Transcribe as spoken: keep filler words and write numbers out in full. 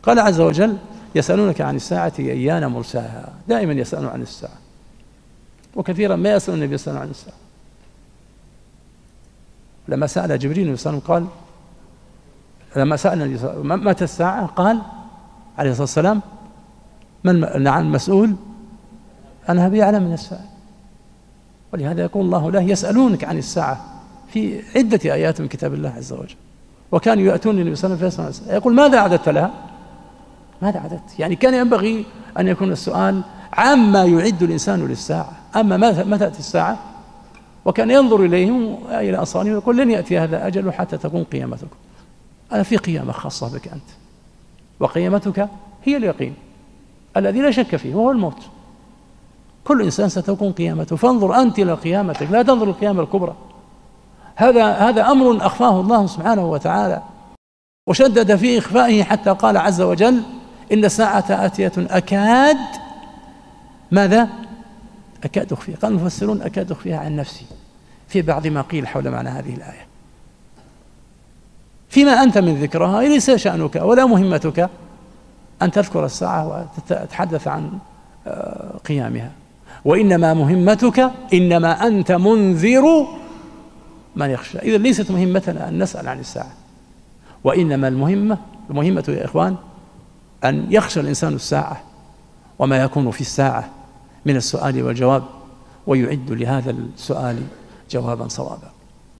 قال عز وجل يسألونك عن الساعة أيان مرساها، دائما يسألون عن الساعة، وكثيرا ما يسأل النبي صلى الله عليه وسلم عن الساعة. لما سأل جبريل صلى الله عليه وسلم قال، لما سأل النبي صلى الله عليه وسلم متى الساعة قال عليه الصلاة والسلام من عن المسؤول أنها بأعلم من الساعة. ولهذا يقول الله له يسألونك عن الساعة في عدة آيات من كتاب الله عز وجل. وكانوا يأتون النبي صلى الله عليه وسلم يقول ماذا أعددت لها؟ ماذا أعددت؟ يعني كان ينبغي أن يكون السؤال عما يعد الإنسان للساعة، أما متى تأتي الساعة. وكان ينظر إليهم إلى أصانهم ويقول لن يأتي هذا أجل حتى تقوم قيامتكم. أنا في قيامة خاصة بك أنت، وقيامتك هي اليقين الذي لا شك فيه وهو الموت. كل إنسان ستكون قيامته، فانظر أنت إلى قيامتك، لا تنظر القيامة الكبرى. هذا هذا أمر أخفاه الله سبحانه وتعالى وشدد في إخفائه حتى قال عز وجل إن الساعة آتية أكاد ماذا؟ أكاد أخفيها. قال المفسرون أكاد أخفيها عن نفسي في بعض ما قيل حول معنى هذه الآية. فيما أنت من ذكرها ليس شأنك ولا مهمتك أن تذكر الساعة وتتحدث عن قيامها، وإنما مهمتك إنما أنت منذر من يخشى. إذا ليست مهمتنا أن نسأل عن الساعة، وإنما المهمة المهمة يا إخوان أن يخشى الإنسان الساعة وما يكون في الساعة من السؤال والجواب، ويعد لهذا السؤال جوابا صوابا.